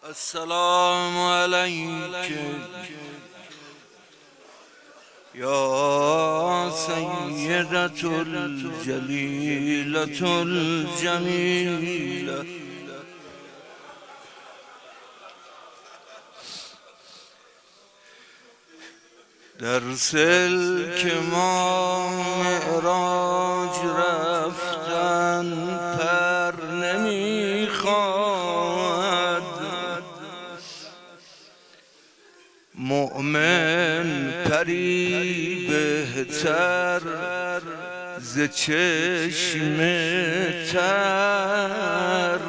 السلام عليك يا سيدة الجليلة الجميلة در سلک ما معراج رفتن پر نمیخواد مؤمن پری بهتر ز چشم تر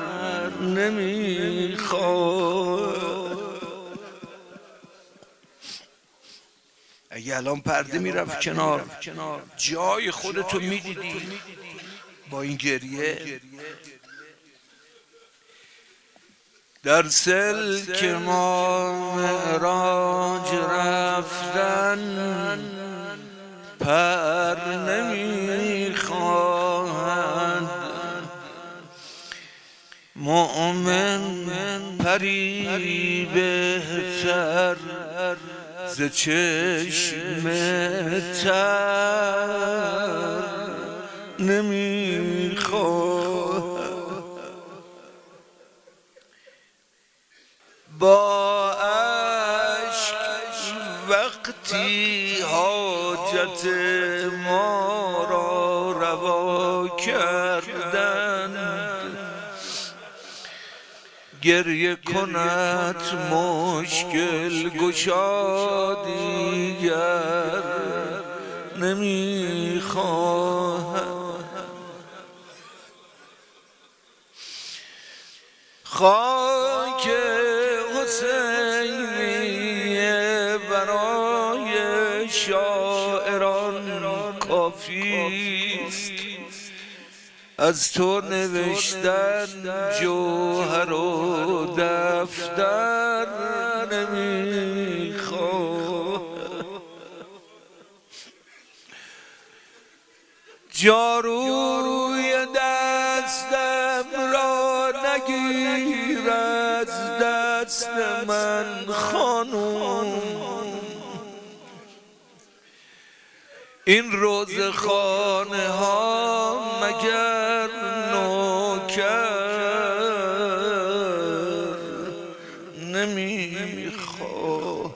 نمیخواد. اگه الان پرده میرفت کنار جای خودتو میدیدی با این گریه. در سلک ما معراج رفتن پر نمیخواهد مؤمن پری بهتر ز چشم تر نمیخواد. با اشک وقتی حاجت ما را روا کردند گریه کند مشکل گشا دیگر نمیخواهم. خاک حسینیه برای شاعران کافیست از تو نوشتن جوهر و دفتر نمیخواد. جاروی دستم را نگیر از دست من خانوم این روزخانه ها مگر نوکر نمیخواد.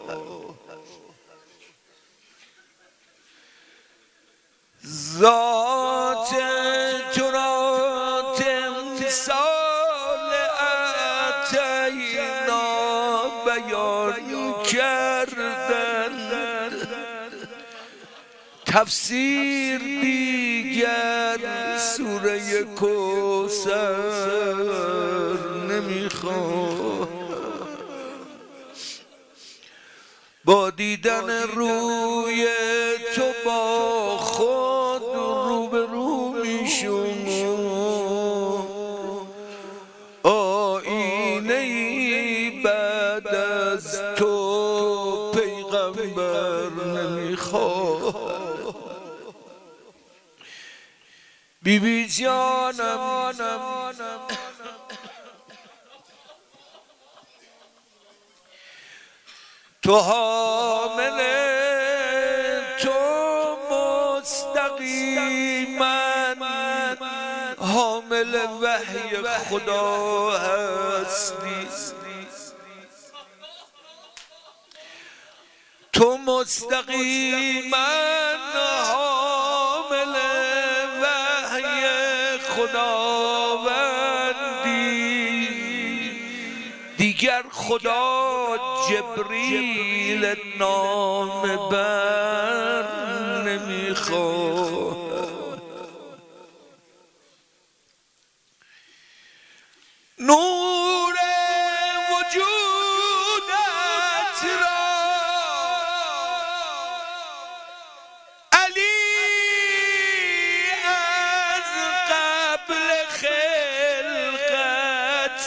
ذات تو را تمثال اتینا بیان کردن تفسیر دیگر سوره کوثر نمیخواد. با دیدن روی تو با خود روبرو میشم آینه‌ای بعد از تو پیغمبر نمیخواد. بیبی جانم تو حامل تو مستقیما حامل وحی خدا هستی تو مستقیما حامل وحی خداوندی دیگر خدا جبریل نام بر نمیخواد. نور وجودت را علی از قبل خلقت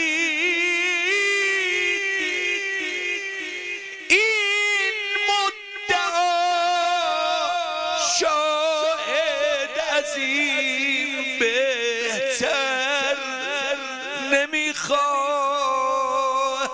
شاهد عظیم بهتر نمیخواد.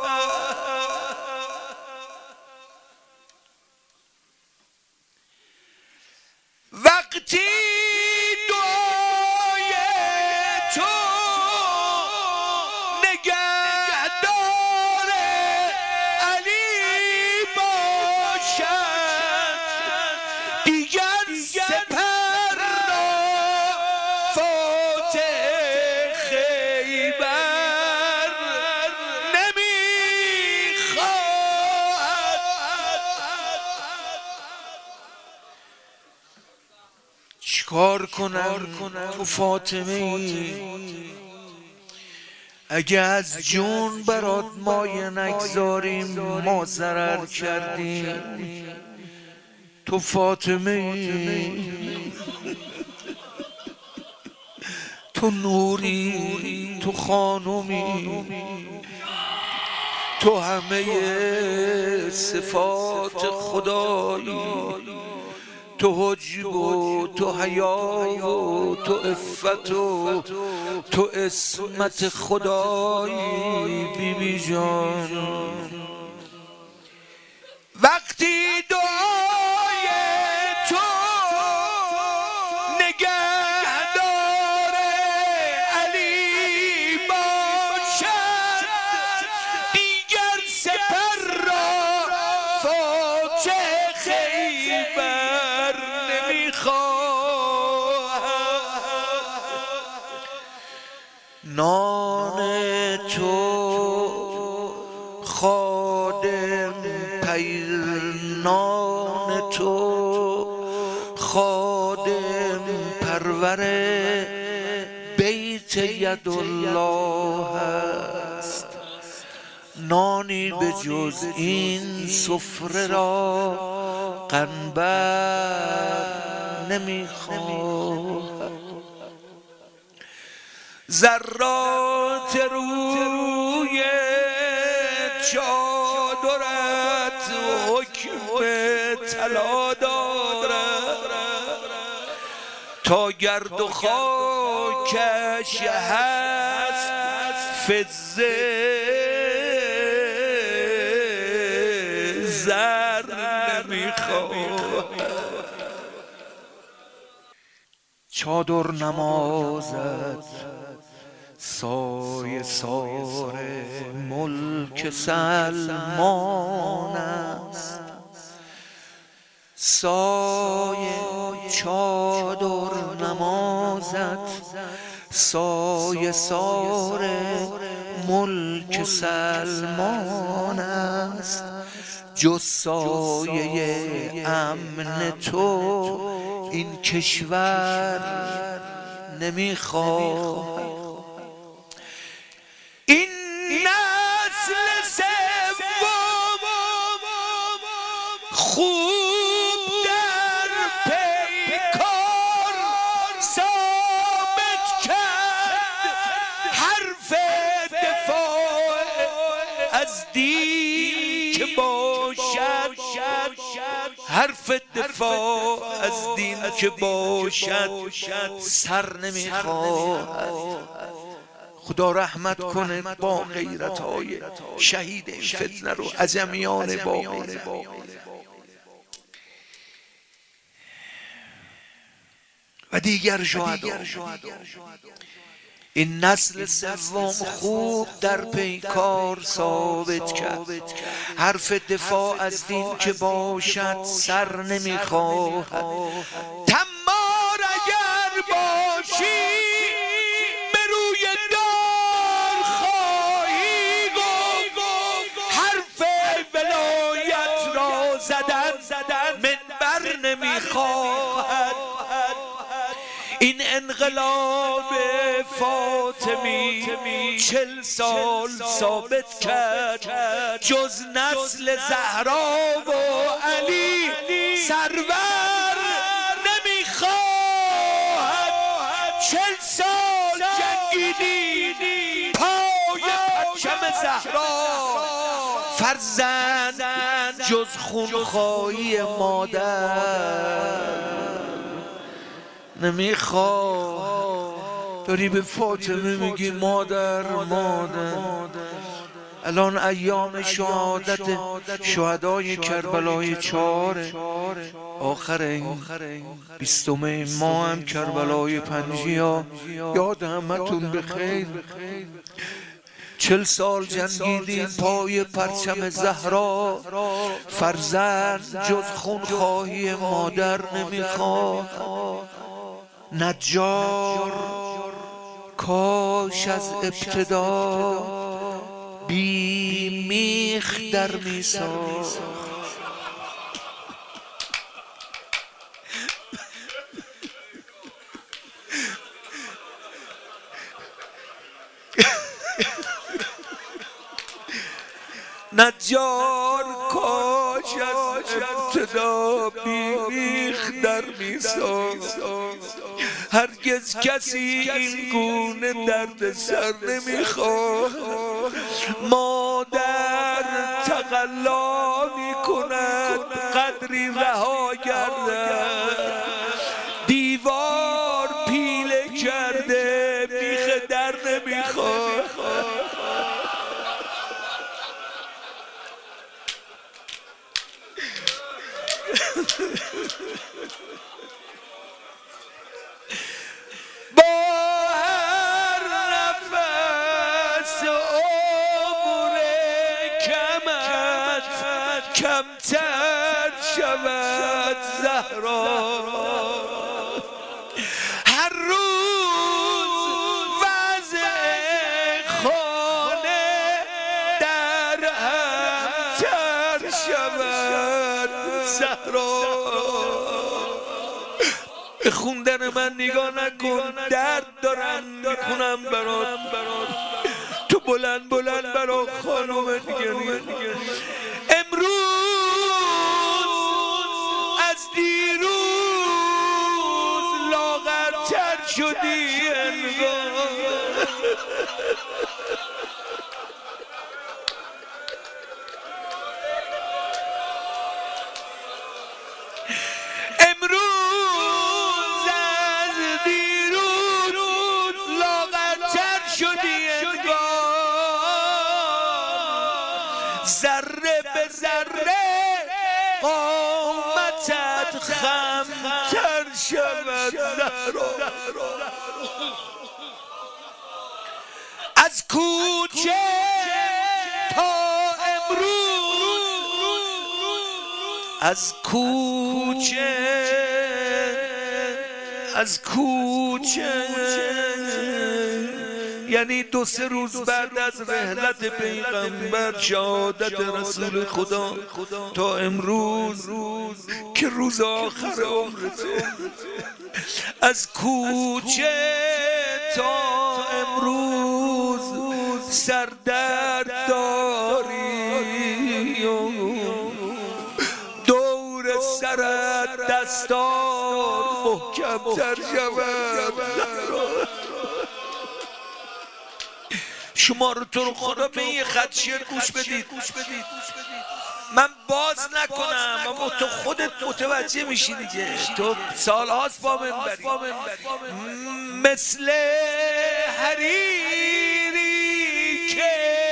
چیکار کنم تو فاطمه اگه از جون برات مایه نگذاریم ما ضرر کردیم. تو فاطمه تو نوری، تو خانومی، تو همه صفات خدایی، تو حجب و تو حیا و تو عفت و تو عصمت خدایی. بی بی جان وقتی دعای تو نگهدار علی باشد دیگر سپر را فاتح خیبر نمیخواهد. نان تو خادم نان تو خادم پرور بیت یدالله است. نانی به جز این سفره را قنبر نمیخواهد. ذرات روی چادرت حکم طلا دارد تا گرد و خاکش هست فضه زر نمیخواهد. چادر نمازت سایه سار ملک سلمان است. سایه چادر نمازت سایه سار ملک سلمان است. جز سایه امن تو این کشور نمیخواد. این نسل سوم خوب در پیکار ثابت کرد حرف دفاع از دین که باشد، حرف دفاع از دین که باشد سر نمیخواهد. خدا رحمت کنه با غیرت‌های شهید این فتنه رو، عجمیان با غیرت. و دیگر شهدا این نسل سوم خوب در پیکار ثابت کرد حرف دفاع از دین که باشد سر نمیخواهد. تمار اگر باشی منبر نمیخواهد. این انقلاب فاطمی 40 سال ثابت کرد جز نسل زهرا و علی سرور نمیخواهد. 40 سال جنگیدی پای پرچم زهرا فرزند جز خونخواهی مادر نمیخواد. داری به فاطمه میگی مادر مادر. الان ایام شهادت شهدای کربلای 4 آخر این 20 ماه هم کربلای 5 یاد همتون بخیر. 40 سال جنگیدیم پای پرچم زهرا فرزند جز خونخواهی مادر نمیخواد. نجار کاش از ابتدا بی میخ در میساخت. نجار کاش از ابتدا بیخ در میساخت. هرگز کسی این گونه درد سر نمیخواد. مادر تقلا میکند قدری رها گردد. دیوار پیله کرده بیخ در نمیخواد. با هر نفس عمر کمت کمتر شود زهرا. هر روز وضع خانه در همتر شود زهرا. به خوندن من نگاه نکن، درد دارم میخونم برات. تو بلند بلند برا خانم دیگری. امروز از دیروز لاغرتر شدی انگار. ذره به ذره قامتت خمتر شود زهرا. از کوچه تا امروز، از کوچه یعنی 2-3 روز بعد از رحلت پیغمبر، شهادت رسول خدا، تا امروز که روز آخر عمرته. از کوچه تا امروز سردرد داری. دور سرت دستار محکم‌تر شود. شما رو تو رو خدا به این خط شعر گوش بدید. من باز نکنم اما تو خودت متوجه میشی دیگه. تو سالهاست با من بری. مثل حریری که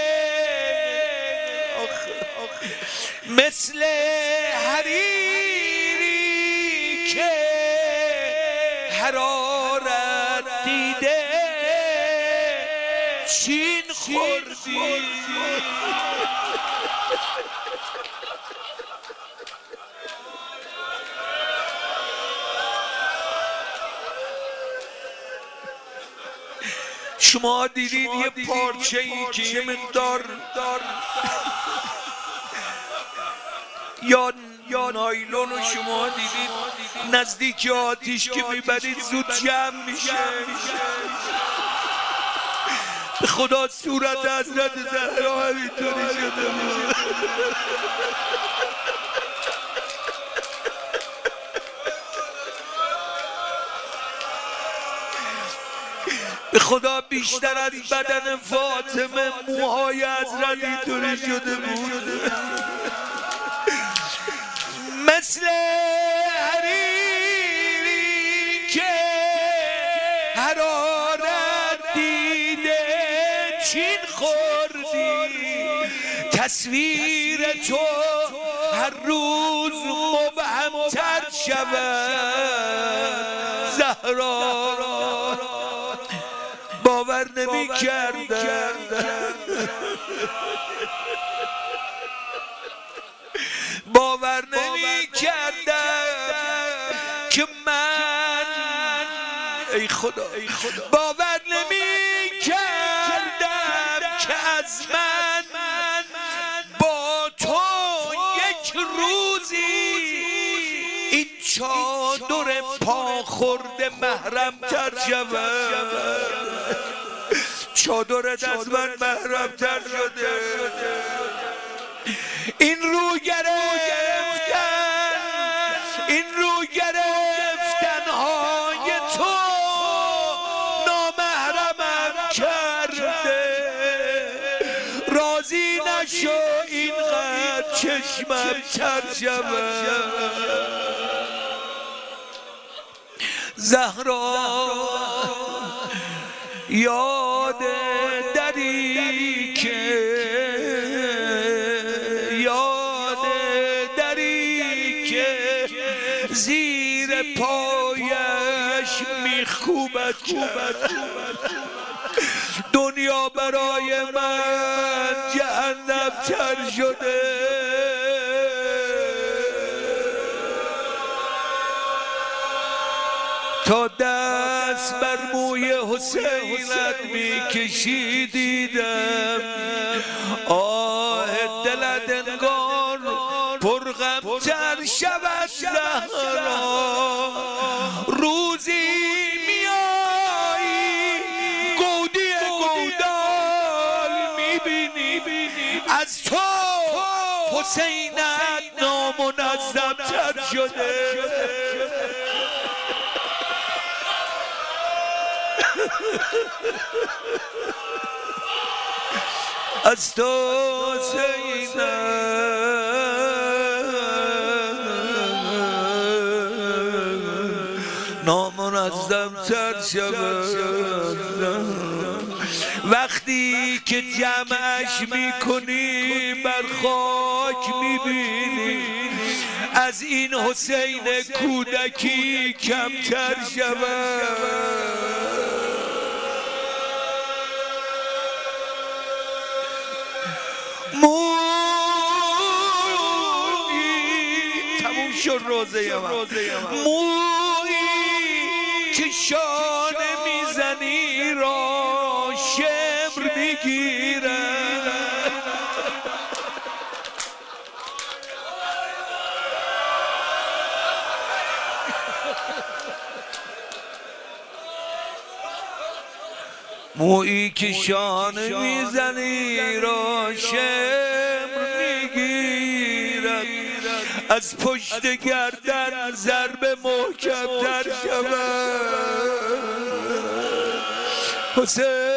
مثل حریری که حرارت دیده چین خوردی. شما دیدید یه پارچه ای که یه مقدار یا نایلون رو شما دیدید نزدیک آتیش که میبرید زود جمع میشه. به خدا صورت حضرت زهرا همینطوری شده بود. به خدا بیشتر از بدن فاطمه موهای حضرت اینطوری شده بود. مثل حریری که حرارت دیده چین خوردی. تصویر تو هر روز مبهم‌تر شود زهرا. باور نمی کردم باور نمی کردم که من ای خدا باور نمی کردم که از من با تو یک روزی این چادر پا خورده محرم تر شود. چادرت از من محرم تر شده. راضی نشو اینقدر چشمم تر شود. زهرا یاد دری که زیر پایش میخوبد دنیا برای من جهنم تر شده. تا دست بر موی حسینت میکشی دیدم آه دلت انگار پرغم تر شود. زهرا روزی میایی گودی گودال میبینی از تو حسینت نامنظم تر شده. از تو حسینت نامنظم تر شود. وقتی که جمعش میکنی بر خاک میبینی از این حسین کودکی کمتر شود. تموم شد روزه مویی که شانه میزنی را شمر میگیرد. مویی که شانه میزنی را شمر میگیرد. از پشت گردن ضرب محکم تر شود. حسین